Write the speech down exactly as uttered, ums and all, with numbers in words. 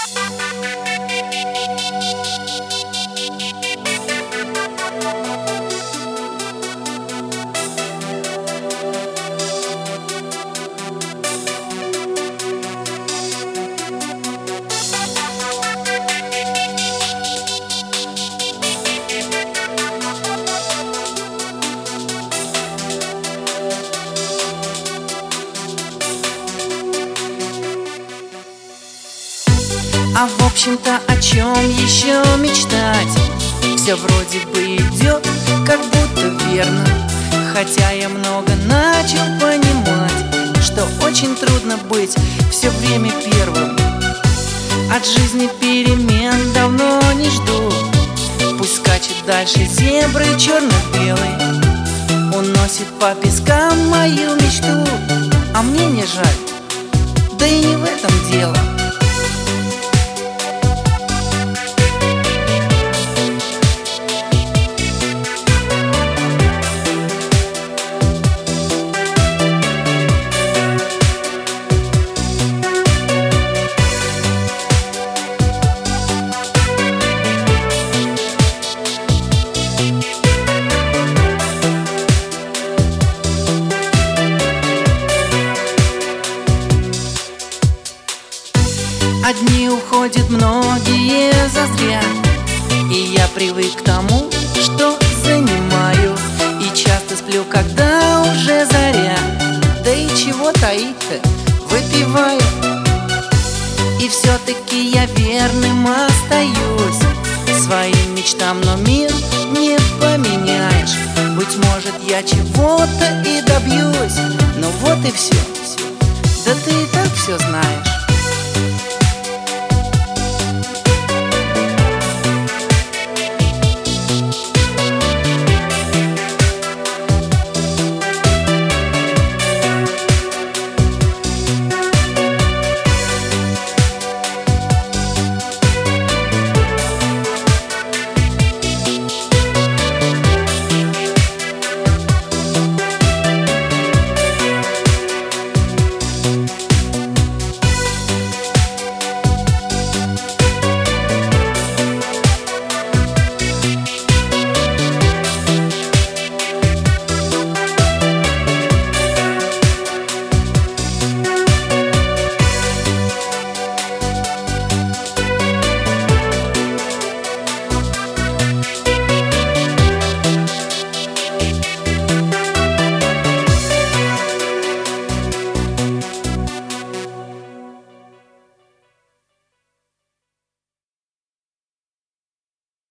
А в общем-то, о чем еще мечтать? Все вроде бы идет, как будто верно. Хотя я много начал понимать, что очень трудно быть все время первым. От жизни перемен давно не жду. Пусть скачет дальше зебры черно-белый, уносит по пескам мою мечту. А мне не жаль, да и не в этом дело. Одни уходят, многие зазря, и я привык к тому, что занимаю, и часто сплю, когда уже заря. Да и чего таить-то, выпиваю. И все-таки я верным остаюсь своим мечтам, но мир не поменяешь. Быть может, я чего-то и добьюсь, но вот и все, все. Да ты и так все знаешь.